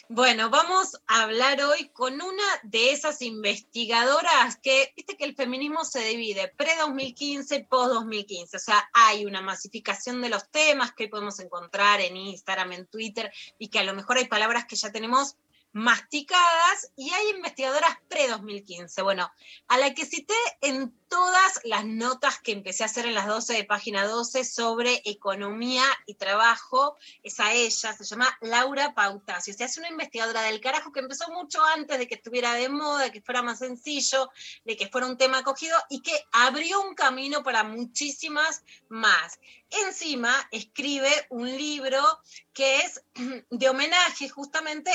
Bueno, vamos a hablar hoy con una de esas investigadoras que, viste que el feminismo se divide pre-2015, post-2015, o sea, hay una masificación de los temas que hoy podemos encontrar en Instagram, en Twitter, y que a lo mejor hay palabras que ya tenemos masticadas, y hay investigadoras pre-2015. Bueno, a la que cité en todas las notas que empecé a hacer en las 12 de página 12 sobre economía y trabajo, es a ella, se llama Laura Pautacio. O sea, es una investigadora del carajo que empezó mucho antes de que estuviera de moda, de que fuera más sencillo, de que fuera un tema acogido y que abrió un camino para muchísimas más. Encima escribe un libro que es de homenaje justamente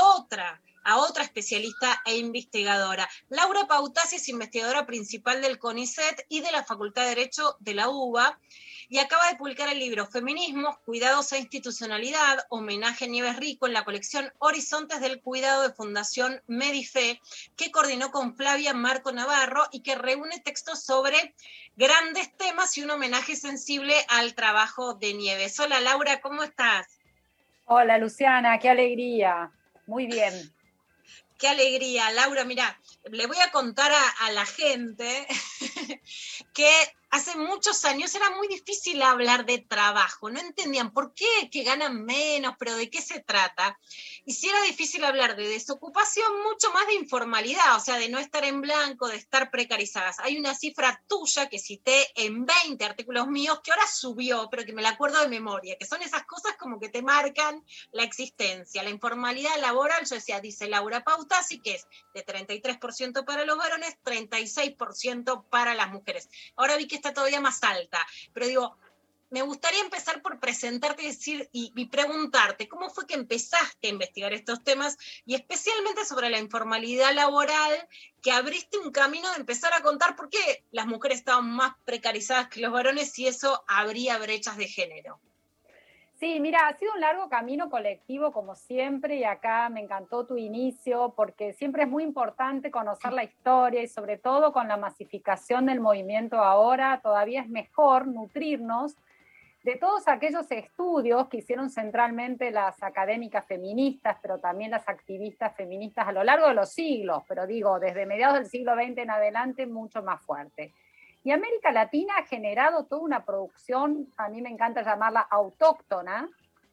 a otra especialista e investigadora. Laura Pautacio es investigadora principal del CONICET y de la Facultad de Derecho de la UBA, y acaba de publicar el libro Feminismos, Cuidados e Institucionalidad, homenaje a Nieves Rico, en la colección Horizontes del Cuidado de Fundación Medife, que coordinó con Flavia Marco Navarro y que reúne textos sobre grandes temas y un homenaje sensible al trabajo de Nieves. Hola Laura, ¿cómo estás? Hola Luciana, qué alegría. Muy bien. Qué alegría, Laura. Mira, le voy a contar a la gente que hace muchos años era muy difícil hablar de trabajo. No entendían por qué, que ganan menos, pero de qué se trata. Y si era difícil hablar de desocupación, mucho más de informalidad, o sea, de no estar en blanco, de estar precarizadas. Hay una cifra tuya que cité en 20 artículos míos que ahora subió, pero que me la acuerdo de memoria, que son esas cosas como que te marcan la existencia. La informalidad laboral, yo decía, dice Laura Pautasi, que es de 33% para los varones, 36% para las mujeres. Ahora vi que está todavía más alta, pero digo, me gustaría empezar por presentarte y preguntarte, ¿cómo fue que empezaste a investigar estos temas y especialmente sobre la informalidad laboral, que abriste un camino de empezar a contar por qué las mujeres estaban más precarizadas que los varones y eso abría brechas de género? Sí, mira, ha sido un largo camino colectivo como siempre y acá me encantó tu inicio porque siempre es muy importante conocer la historia y sobre todo con la masificación del movimiento ahora todavía es mejor nutrirnos de todos aquellos estudios que hicieron centralmente las académicas feministas, pero también las activistas feministas a lo largo de los siglos, pero digo, desde mediados del siglo XX en adelante mucho más fuerte. Y América Latina ha generado toda una producción, a mí me encanta llamarla autóctona,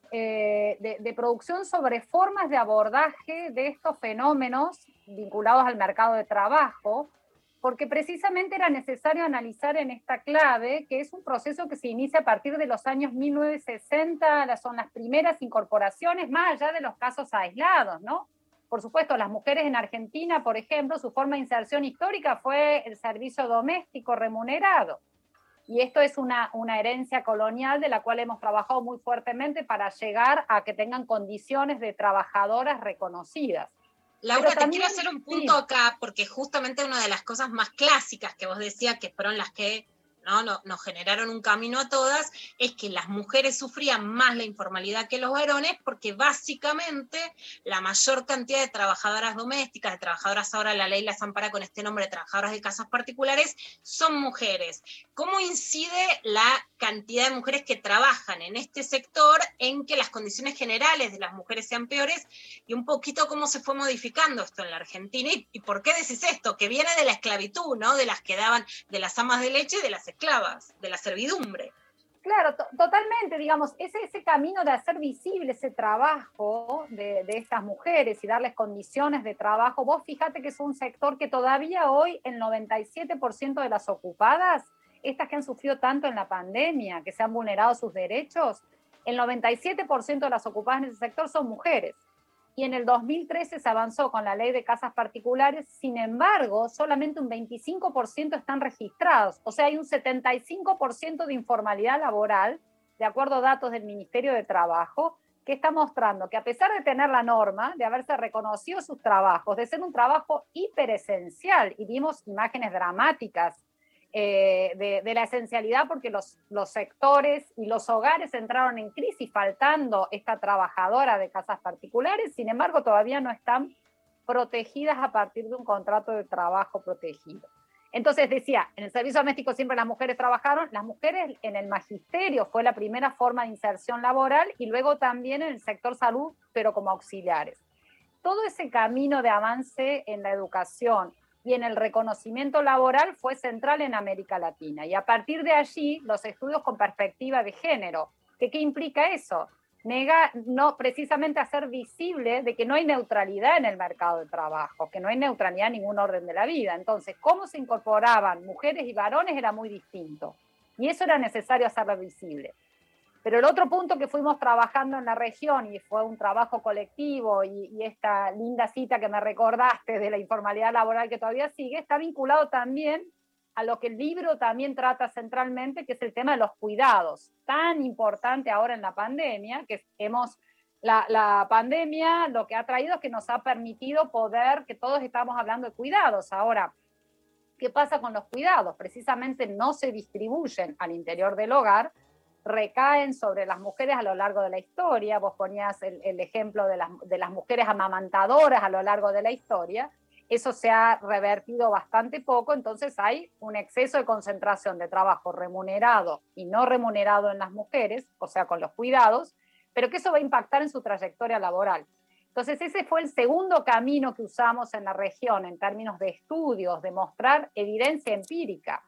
de producción sobre formas de abordaje de estos fenómenos vinculados al mercado de trabajo, porque precisamente era necesario analizar en esta clave, que es un proceso que se inicia a partir de los años 1960, son las primeras incorporaciones, más allá de los casos aislados, ¿no? Por supuesto, las mujeres en Argentina, por ejemplo, su forma de inserción histórica fue el servicio doméstico remunerado. Y esto es una herencia colonial de la cual hemos trabajado muy fuertemente para llegar a que tengan condiciones de trabajadoras reconocidas. Laura, te quiero hacer un punto acá, porque justamente una de las cosas más clásicas que vos decías, que fueron las que nos generaron un camino a todas, es que las mujeres sufrían más la informalidad que los varones, porque básicamente la mayor cantidad de trabajadoras domésticas, de trabajadoras, ahora la ley las ampara con este nombre, de trabajadoras de casas particulares, son mujeres. ¿Cómo incide la cantidad de mujeres que trabajan en este sector en que las condiciones generales de las mujeres sean peores, y un poquito cómo se fue modificando esto en la Argentina y por qué decís esto, que viene de la esclavitud, ¿no? De las que daban, de las amas de leche y de las esclavas, de la servidumbre? Claro, totalmente, digamos, ese camino de hacer visible ese trabajo de estas mujeres y darles condiciones de trabajo, vos fíjate que es un sector que todavía hoy el 97% de las ocupadas, estas que han sufrido tanto en la pandemia, que se han vulnerado sus derechos, el 97% de las ocupadas en ese sector son mujeres. Y en el 2013 se avanzó con la ley de casas particulares, sin embargo, solamente un 25% están registrados, o sea, hay un 75% de informalidad laboral, de acuerdo a datos del Ministerio de Trabajo, que está mostrando que a pesar de tener la norma, de haberse reconocido sus trabajos, de ser un trabajo hiperesencial, y vimos imágenes dramáticas de la esencialidad porque los sectores y los hogares entraron en crisis faltando esta trabajadora de casas particulares, sin embargo todavía no están protegidas a partir de un contrato de trabajo protegido. Entonces decía, en el servicio doméstico siempre las mujeres trabajaron, las mujeres en el magisterio fue la primera forma de inserción laboral y luego también en el sector salud, pero como auxiliares. todo ese camino de avance en la educación y en el reconocimiento laboral fue central en América Latina. Y a partir de allí, los estudios con perspectiva de género. ¿Qué implica eso? No precisamente hacer visible de que no hay neutralidad en el mercado de trabajo, que no hay neutralidad en ningún orden de la vida. Entonces, cómo se incorporaban mujeres y varones era muy distinto. Y eso era necesario hacerlo visible. Pero el otro punto que fuimos trabajando en la región, y fue un trabajo colectivo, y esta linda cita que me recordaste de la informalidad laboral que todavía sigue, está vinculado también a lo que el libro también trata centralmente, que es el tema de los cuidados, tan importante ahora en la pandemia, que la pandemia lo que ha traído es que nos ha permitido poder, que todos estamos hablando de cuidados. Ahora, ¿qué pasa con los cuidados? Precisamente no se distribuyen al interior del hogar, recaen sobre las mujeres a lo largo de la historia. Vos ponías el ejemplo de las mujeres amamantadoras a lo largo de la historia. Eso se ha revertido bastante poco, entonces hay un exceso de concentración de trabajo remunerado y no remunerado en las mujeres, o sea, con los cuidados, pero que eso va a impactar en su trayectoria laboral. Entonces ese fue el segundo camino que usamos en la región en términos de estudios, de mostrar evidencia empírica.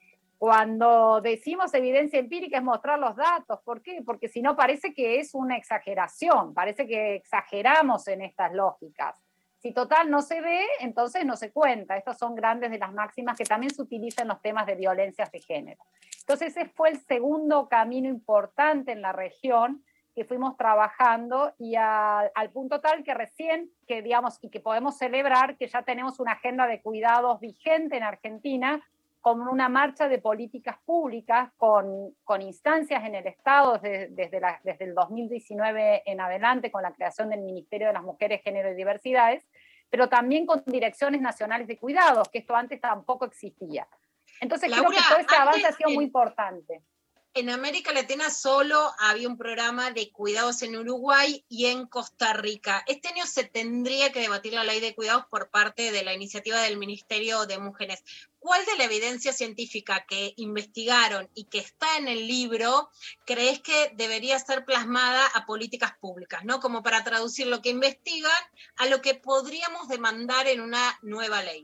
Cuando decimos evidencia empírica es mostrar los datos. ¿Por qué? Porque si no parece que es una exageración, parece que exageramos en estas lógicas. Si total no se ve, entonces no se cuenta. Estas son grandes de las máximas que también se utilizan en los temas de violencias de género. Entonces ese fue el segundo camino importante en la región que fuimos trabajando, y al punto tal que recién, que digamos, y que podemos celebrar que ya tenemos una agenda de cuidados vigente en Argentina, con una marcha de políticas públicas, con instancias en el Estado desde el 2019 en adelante, con la creación del Ministerio de las Mujeres, Género y Diversidades, pero también con direcciones nacionales de cuidados, que esto antes tampoco existía. Entonces Laura, creo que todo este avance ha sido muy importante. En América Latina solo había un programa de cuidados en Uruguay y en Costa Rica. Este año se tendría que debatir la ley de cuidados por parte de la iniciativa del Ministerio de Mujeres. ¿Cuál de la evidencia científica que investigaron y que está en el libro crees que debería ser plasmada a políticas públicas, ¿no? Como para traducir lo que investigan a lo que podríamos demandar en una nueva ley.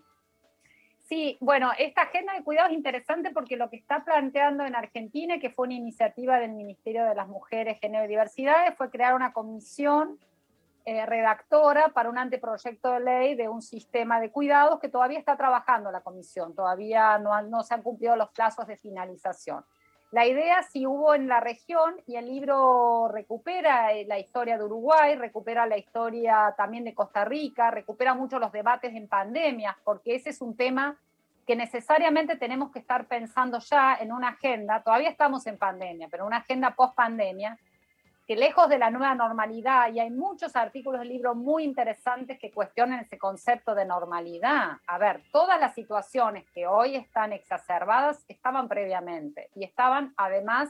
Sí, bueno, esta agenda de cuidado es interesante porque lo que está planteando en Argentina, que fue una iniciativa del Ministerio de las Mujeres, Género y Diversidades, fue crear una comisión redactora para un anteproyecto de ley de un sistema de cuidados que todavía está trabajando la comisión, todavía no se han cumplido los plazos de finalización. La idea sí hubo en la región, y el libro recupera la historia de Uruguay, recupera la historia también de Costa Rica, recupera mucho los debates en pandemias, porque ese es un tema que necesariamente tenemos que estar pensando ya en una agenda. Todavía estamos en pandemia, pero una agenda post-pandemia, que lejos de la nueva normalidad, y hay muchos artículos del libro muy interesantes que cuestionan ese concepto de normalidad. A ver, todas las situaciones que hoy están exacerbadas estaban previamente, y estaban además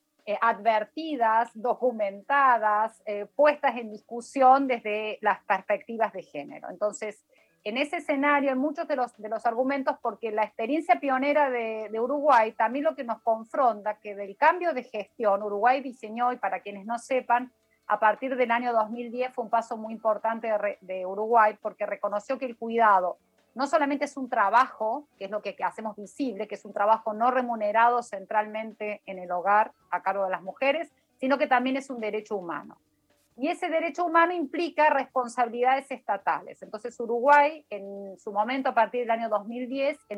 advertidas, documentadas, puestas en discusión desde las perspectivas de género. Entonces, en ese escenario, en muchos de los argumentos, porque la experiencia pionera de Uruguay también lo que nos confronta, que del cambio de gestión, Uruguay diseñó, y para quienes no sepan, a partir del año 2010 fue un paso muy importante de Uruguay, porque reconoció que el cuidado no solamente es un trabajo, que es lo que hacemos visible, que es un trabajo no remunerado centralmente en el hogar a cargo de las mujeres, sino que también es un derecho humano. Y ese derecho humano implica responsabilidades estatales. Entonces Uruguay, en su momento, a partir del año 2010, el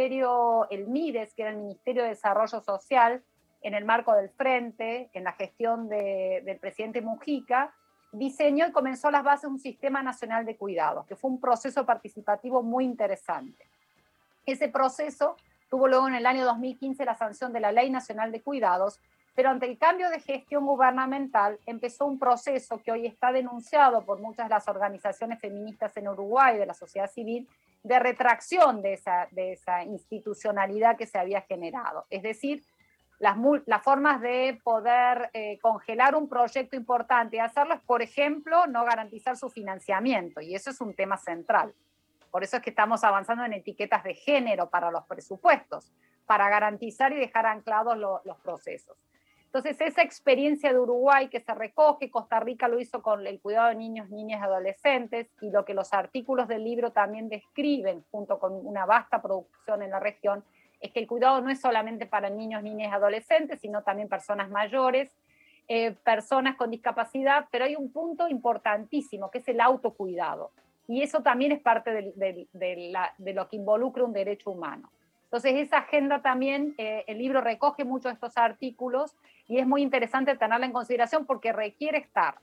MIDES, que era el Ministerio de Desarrollo Social, en el marco del Frente, en la gestión del presidente Mujica, diseñó y comenzó las bases de un sistema nacional de cuidados, que fue un proceso participativo muy interesante. Ese proceso tuvo luego en el año 2015 la sanción de la Ley Nacional de Cuidados, pero ante el cambio de gestión gubernamental empezó un proceso que hoy está denunciado por muchas de las organizaciones feministas en Uruguay, de la sociedad civil, de retracción de esa institucionalidad que se había generado. Es decir, las formas de poder congelar un proyecto importante y hacerlo es, por ejemplo, no garantizar su financiamiento, y eso es un tema central. Por eso es que estamos avanzando en etiquetas de género para los presupuestos, para garantizar y dejar anclados los procesos. Entonces, esa experiencia de Uruguay que se recoge, Costa Rica lo hizo con el cuidado de niños, niñas y adolescentes, y lo que los artículos del libro también describen, junto con una vasta producción en la región, es que el cuidado no es solamente para niños, niñas y adolescentes, sino también personas mayores, personas con discapacidad, pero hay un punto importantísimo, que es el autocuidado. Y eso también es parte de lo que involucra un derecho humano. Entonces, esa agenda también, el libro recoge muchos de estos artículos y es muy interesante tenerla en consideración porque requiere estar.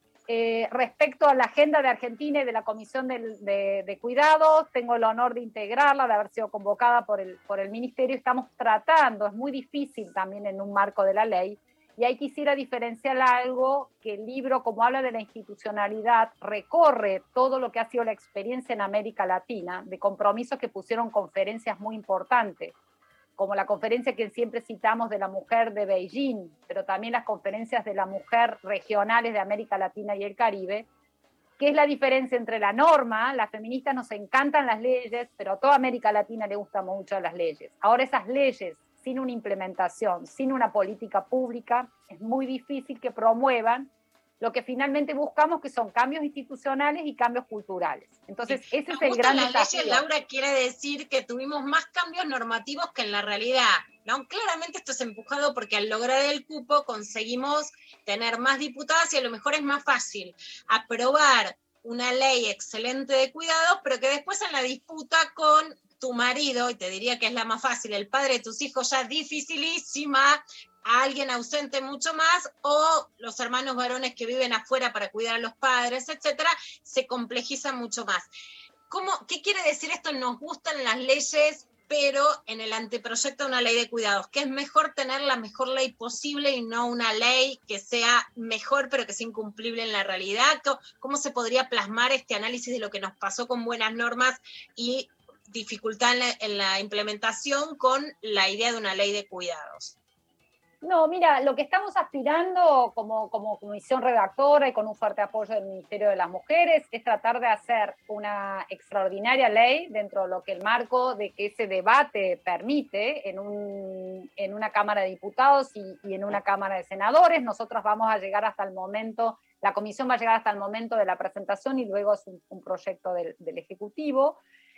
Respecto a la agenda de Argentina y de la Comisión de Cuidados, tengo el honor de integrarla, de haber sido convocada por el Ministerio. Estamos tratando, es muy difícil también en un marco de la ley, y ahí quisiera diferenciar algo, que el libro, como habla de la institucionalidad, recorre todo lo que ha sido la experiencia en América Latina, de compromisos que pusieron conferencias muy importantes, como la conferencia que siempre citamos de la mujer de Beijing, pero también las conferencias de la mujer regionales de América Latina y el Caribe. ¿Qué es la diferencia entre la norma? Las feministas nos encantan las leyes, pero a toda América Latina le gustan mucho las leyes. Ahora esas leyes, sin una implementación, sin una política pública, es muy difícil que promuevan lo que finalmente buscamos, que son cambios institucionales y cambios culturales. Entonces, ese es el gran desafío. Laura, quiere decir que tuvimos más cambios normativos que en la realidad, ¿no? Claramente esto es empujado porque al lograr el cupo conseguimos tener más diputadas y a lo mejor es más fácil aprobar una ley excelente de cuidados, pero que después en la disputa con tu marido, y te diría que es la más fácil, el padre de tus hijos ya dificilísima, a alguien ausente mucho más, o los hermanos varones que viven afuera para cuidar a los padres, etcétera, se complejiza mucho más. ¿Qué quiere decir esto? Nos gustan las leyes, pero en el anteproyecto de una ley de cuidados, que es mejor tener la mejor ley posible y no una ley que sea mejor pero que sea incumplible en la realidad. ¿Cómo se podría plasmar este análisis de lo que nos pasó con buenas normas y dificultad en la implementación con la idea de una ley de cuidados? No, mira, lo que estamos aspirando como comisión redactora y con un fuerte apoyo del Ministerio de las Mujeres es tratar de hacer una extraordinaria ley dentro de lo que el marco de que ese debate permite en una Cámara de Diputados y en una Cámara de Senadores. Nosotros vamos a llegar hasta el momento, la comisión va a llegar hasta el momento de la presentación y luego es un proyecto del Ejecutivo.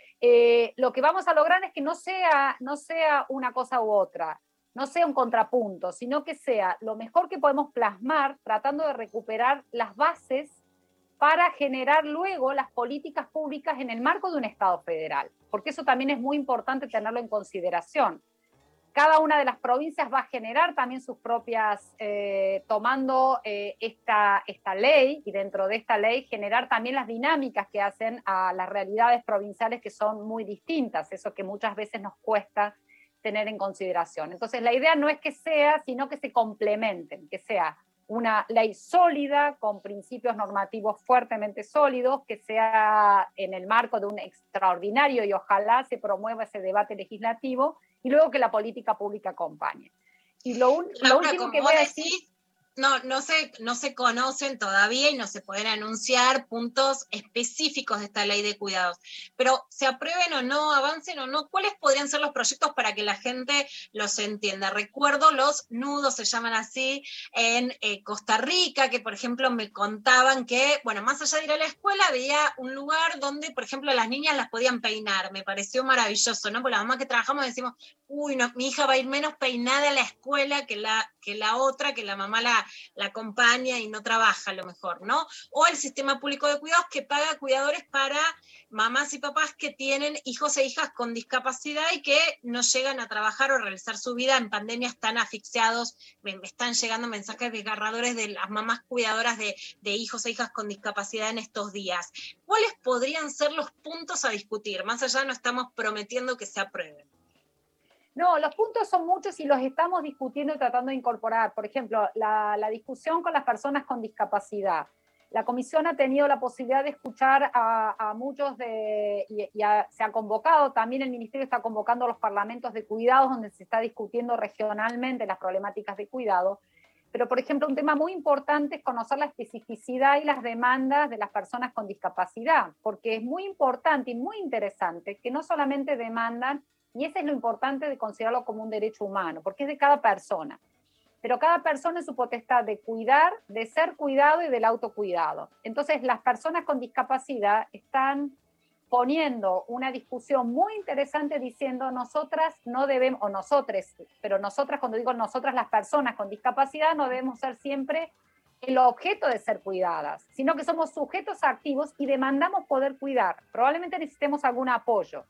Lo que vamos a lograr es que no sea una cosa u otra, no sea un contrapunto, sino que sea lo mejor que podemos plasmar, tratando de recuperar las bases para generar luego las políticas públicas en el marco de un Estado federal, porque eso también es muy importante tenerlo en consideración. Cada una de las provincias va a generar también sus propias, tomando esta ley, y dentro de esta ley generar también las dinámicas que hacen a las realidades provinciales, que son muy distintas, eso que muchas veces nos cuesta tener en consideración. Entonces, la idea no es que sea, sino que se complementen, que sea una ley sólida, con principios normativos fuertemente sólidos, que sea en el marco de un extraordinario, y ojalá se promueva ese debate legislativo, y luego que la política pública acompañe. Y lo último que voy a decir... No se conocen todavía y no se pueden anunciar puntos específicos de esta ley de cuidados, pero se aprueben o no, avancen o no, ¿cuáles podrían ser los proyectos para que la gente los entienda? Recuerdo los nudos, se llaman así, en Costa Rica, que por ejemplo me contaban que, bueno, más allá de ir a la escuela, había un lugar donde, por ejemplo, las niñas las podían peinar. Me pareció maravilloso, ¿no? Porque la mamá que trabajamos decimos, uy, no, mi hija va a ir menos peinada a la escuela que la otra, que la mamá la acompaña y no trabaja a lo mejor, ¿no? O el sistema público de cuidados que paga cuidadores para mamás y papás que tienen hijos e hijas con discapacidad y que no llegan a trabajar o realizar su vida en pandemia, están asfixiados. Me están llegando mensajes desgarradores de las mamás cuidadoras de hijos e hijas con discapacidad en estos días. ¿Cuáles podrían ser los puntos a discutir? Más allá no estamos prometiendo que se aprueben. No, los puntos son muchos y los estamos discutiendo y tratando de incorporar. Por ejemplo, la discusión con las personas con discapacidad. La comisión ha tenido la posibilidad de escuchar a muchos se ha convocado, también el Ministerio está convocando a los parlamentos de cuidados donde se está discutiendo regionalmente las problemáticas de cuidado. Pero, por ejemplo, un tema muy importante es conocer la especificidad y las demandas de las personas con discapacidad, porque es muy importante y muy interesante que no solamente demandan, y eso es lo importante de considerarlo como un derecho humano, porque es de cada persona. pero cada persona es su potestad de cuidar, de ser cuidado y del autocuidado. Entonces, las personas con discapacidad están poniendo una discusión muy interesante diciendo nosotras no debemos, o nosotres, pero nosotras, cuando digo nosotras, las personas con discapacidad, no debemos ser siempre el objeto de ser cuidadas, sino que somos sujetos activos y demandamos poder cuidar. Probablemente necesitemos algún apoyo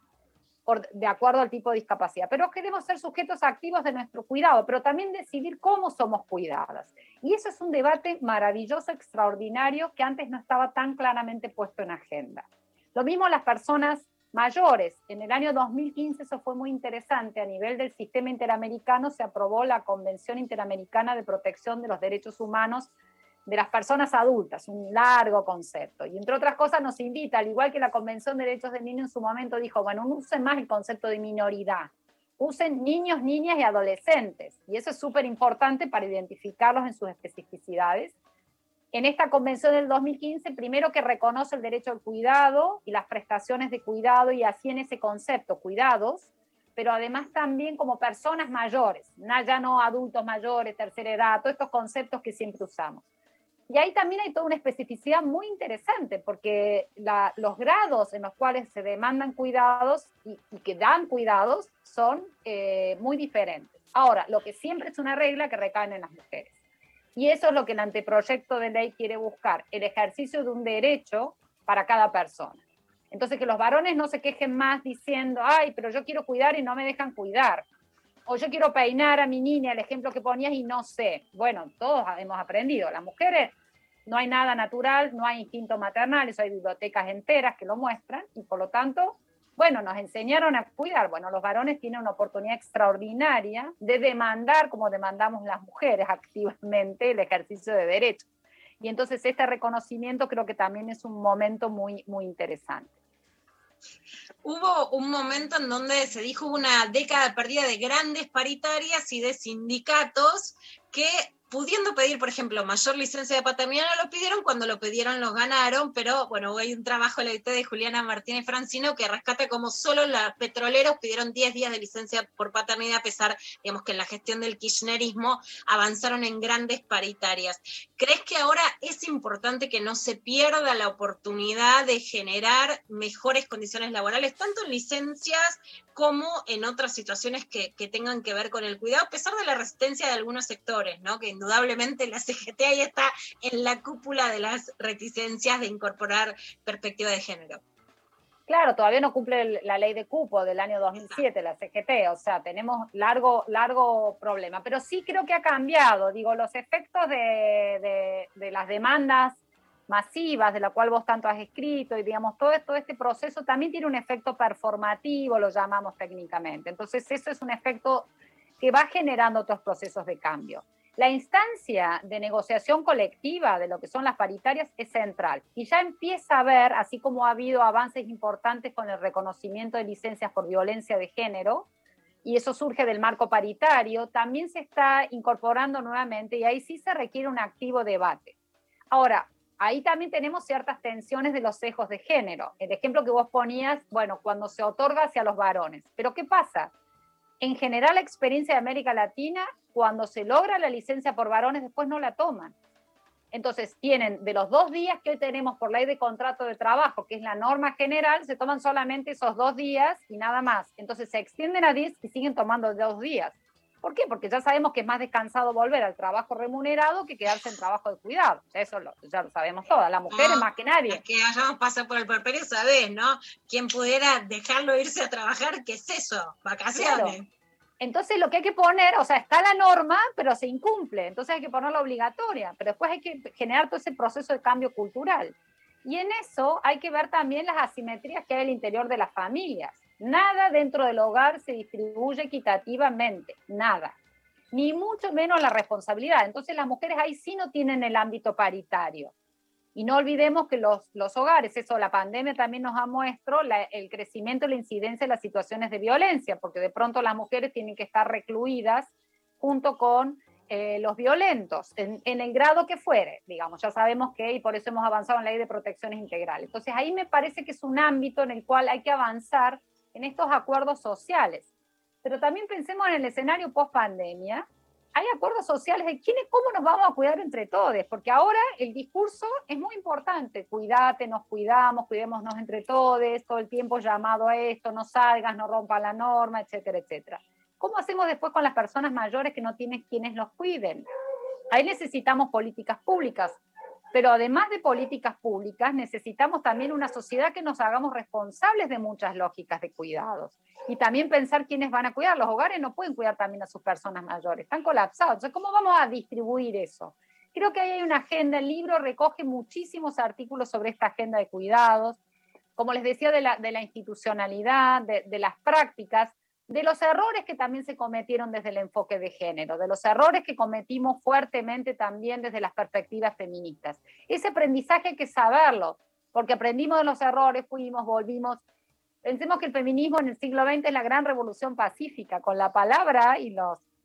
de acuerdo al tipo de discapacidad, pero queremos ser sujetos activos de nuestro cuidado, pero también decidir cómo somos cuidadas. Y eso es un debate maravilloso, extraordinario, que antes no estaba tan claramente puesto en agenda. Lo mismo las personas mayores. En el año 2015 eso fue muy interesante. A nivel del sistema interamericano se aprobó la Convención Interamericana de Protección de los Derechos Humanos de las personas adultas, un largo concepto. Y entre otras cosas nos invita, al igual que la Convención de Derechos del Niño en su momento dijo, bueno, no usen más el concepto de minoridad, usen niños, niñas y adolescentes. Y eso es súper importante para identificarlos en sus especificidades. En esta convención del 2015, primero que reconoce el derecho al cuidado y las prestaciones de cuidado, y así en ese concepto, cuidados, pero además también como personas mayores, ya no adultos mayores, tercera edad, todos estos conceptos que siempre usamos. Y ahí también hay toda una especificidad muy interesante, porque los grados en los cuales se demandan cuidados y que dan cuidados son muy diferentes. Ahora, lo que siempre es una regla que recae en las mujeres. Y eso es lo que el anteproyecto de ley quiere buscar, el ejercicio de un derecho para cada persona. Entonces, que los varones no se quejen más diciendo, ay, pero yo quiero cuidar y no me dejan cuidar. O yo quiero peinar a mi niña, el ejemplo que ponías, y no sé. Bueno, todos hemos aprendido. Las mujeres no hay nada natural, no hay instinto maternal, eso hay bibliotecas enteras que lo muestran, y por lo tanto, bueno, nos enseñaron a cuidar. Bueno, los varones tienen una oportunidad extraordinaria de demandar, como demandamos las mujeres activamente, el ejercicio de derechos. Y entonces este reconocimiento creo que también es un momento muy, muy interesante. Hubo un momento en donde se dijo una década perdida de grandes paritarias y de sindicatos que, pudiendo pedir, por ejemplo, mayor licencia de paternidad, no lo pidieron, cuando lo pidieron los ganaron, pero bueno, hay un trabajo en la IT de Juliana Martínez Francino que rescata como solo los petroleros pidieron 10 días de licencia por paternidad, a pesar, digamos, que en la gestión del kirchnerismo avanzaron en grandes paritarias. ¿Crees que ahora es importante que no se pierda la oportunidad de generar mejores condiciones laborales, tanto en licencias como en otras situaciones que tengan que ver con el cuidado, a pesar de la resistencia de algunos sectores, ¿no? Que indudablemente la CGT ahí está en la cúpula de las reticencias de incorporar perspectiva de género? Claro, todavía no cumple la ley de cupo del año 2007, la CGT, o sea, tenemos largo problema, pero sí creo que ha cambiado, digo, los efectos de las demandas masivas, de la cual vos tanto has escrito, y digamos, todo este proceso también tiene un efecto performativo, lo llamamos técnicamente. Entonces, eso es un efecto que va generando otros procesos de cambio. La instancia de negociación colectiva de lo que son las paritarias es central, y ya empieza a haber, así como ha habido avances importantes con el reconocimiento de licencias por violencia de género, y eso surge del marco paritario, también se está incorporando nuevamente, y ahí sí se requiere un activo debate. Ahora, ahí también tenemos ciertas tensiones de los sesgos de género. El ejemplo que vos ponías, bueno, cuando se otorga hacia los varones. Pero ¿qué pasa? En general, la experiencia de América Latina, cuando se logra la licencia por varones, después no la toman. Entonces, tienen de los 2 días que hoy tenemos por ley de contrato de trabajo, que es la norma general, se toman solamente esos 2 días y nada más. Entonces, se extienden a 10 y siguen tomando 2 días. ¿Por qué? Porque ya sabemos que es más descansado volver al trabajo remunerado que quedarse en trabajo de cuidado. Eso ya lo sabemos todas, las mujeres más que nadie. Es que hayamos pasado por el puerperio, sabés, ¿no? Quien pudiera dejarlo irse a trabajar, ¿qué es eso? Vacaciones. Claro. Entonces lo que hay que poner, o sea, está la norma, pero se incumple, entonces hay que ponerla obligatoria, pero después hay que generar todo ese proceso de cambio cultural. Y en eso hay que ver también las asimetrías que hay al interior de las familias. Nada dentro del hogar se distribuye equitativamente, nada. Ni mucho menos la responsabilidad. Entonces las mujeres ahí sí no tienen el ámbito paritario. Y no olvidemos que los hogares, eso la pandemia también nos ha mostrado el crecimiento y la incidencia de las situaciones de violencia, porque de pronto las mujeres tienen que estar recluidas junto con los violentos, en el grado que fuere, digamos, ya sabemos que, y por eso hemos avanzado en la ley de protecciones integrales. Entonces ahí me parece que es un ámbito en el cual hay que avanzar en estos acuerdos sociales. Pero también pensemos en el escenario post-pandemia, hay acuerdos sociales de cómo nos vamos a cuidar entre todos, porque ahora el discurso es muy importante, cuídate, nos cuidamos, cuidémonos entre todos, todo el tiempo llamado a esto, no salgas, no rompas la norma, etcétera, etcétera. ¿Cómo hacemos después con las personas mayores que no tienen quienes los cuiden? Ahí necesitamos políticas públicas, pero además de políticas públicas, necesitamos también una sociedad que nos hagamos responsables de muchas lógicas de cuidados. Y también pensar quiénes van a cuidar. Los hogares no pueden cuidar también a sus personas mayores, están colapsados. Entonces, ¿cómo vamos a distribuir eso? Creo que ahí hay una agenda, el libro recoge muchísimos artículos sobre esta agenda de cuidados, como les decía, de la institucionalidad, de las prácticas, de los errores que también se cometieron desde el enfoque de género, de los errores que cometimos fuertemente también desde las perspectivas feministas. Ese aprendizaje hay que saberlo, porque aprendimos de los errores, fuimos, volvimos. Pensemos que el feminismo en el siglo XX es la gran revolución pacífica, con la palabra y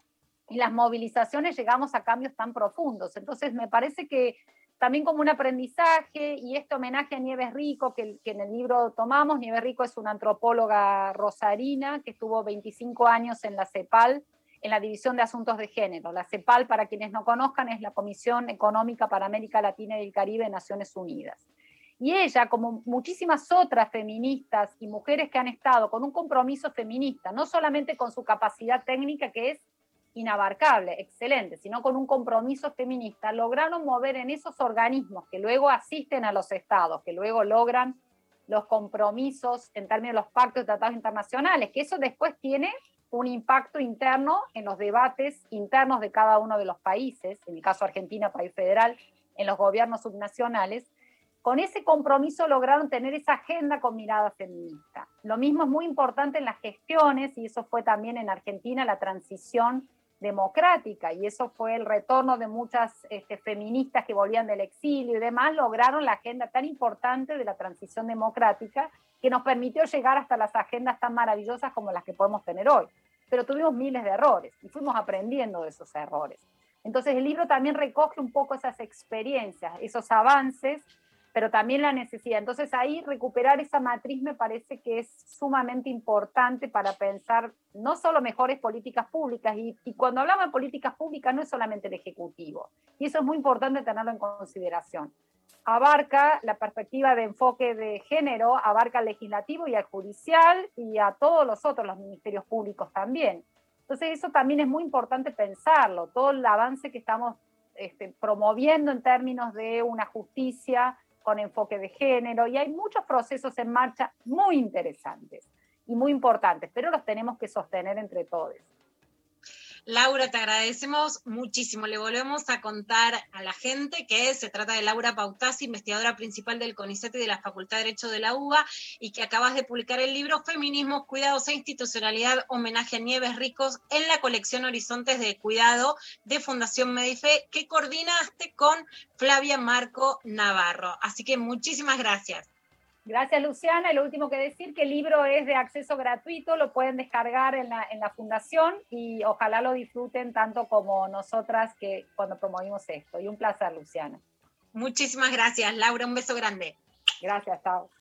las movilizaciones llegamos a cambios tan profundos. Entonces me parece que también como un aprendizaje, y este homenaje a Nieves Rico, que en el libro tomamos. Nieves Rico es una antropóloga rosarina que estuvo 25 años en la CEPAL, en la División de Asuntos de Género. La CEPAL, para quienes no conozcan, es la Comisión Económica para América Latina y el Caribe de Naciones Unidas. Y ella, como muchísimas otras feministas y mujeres que han estado con un compromiso feminista, no solamente con su capacidad técnica, que es inabarcable, excelente, sino con un compromiso feminista, lograron mover en esos organismos que luego asisten a los estados, que luego logran los compromisos en términos de los pactos y tratados internacionales, que eso después tiene un impacto interno en los debates internos de cada uno de los países, en el caso Argentina, país federal, en los gobiernos subnacionales. Con ese compromiso lograron tener esa agenda con mirada feminista. Lo mismo es muy importante en las gestiones, y eso fue también en Argentina la transición democrática, y eso fue el retorno de muchas feministas que volvían del exilio y demás, lograron la agenda tan importante de la transición democrática que nos permitió llegar hasta las agendas tan maravillosas como las que podemos tener hoy. Pero tuvimos miles de errores y fuimos aprendiendo de esos errores. Entonces el libro también recoge un poco esas experiencias, esos avances, pero también la necesidad. Entonces ahí recuperar esa matriz me parece que es sumamente importante para pensar no solo mejores políticas públicas, y cuando hablamos de políticas públicas no es solamente el Ejecutivo, y eso es muy importante tenerlo en consideración. Abarca la perspectiva de enfoque de género, abarca al legislativo y al judicial y a todos los otros, los ministerios públicos también. Entonces eso también es muy importante pensarlo, todo el avance que estamos promoviendo en términos de una justicia con enfoque de género, y hay muchos procesos en marcha muy interesantes y muy importantes, pero los tenemos que sostener entre todos. Laura, te agradecemos muchísimo. Le volvemos a contar a la gente que se trata de Laura Pautasi, investigadora principal del CONICET y de la Facultad de Derecho de la UBA, y que acabas de publicar el libro Feminismos, Cuidados e Institucionalidad, homenaje a Nieves Ricos, en la colección Horizontes de Cuidado de Fundación Medife, que coordinaste con Flavia Marco Navarro. Así que muchísimas gracias. Gracias, Luciana. Y lo último que decir, que el libro es de acceso gratuito, lo pueden descargar en la fundación, y ojalá lo disfruten tanto como nosotras que cuando promovimos esto. Y un placer, Luciana. Muchísimas gracias, Laura. Un beso grande. Gracias, chao.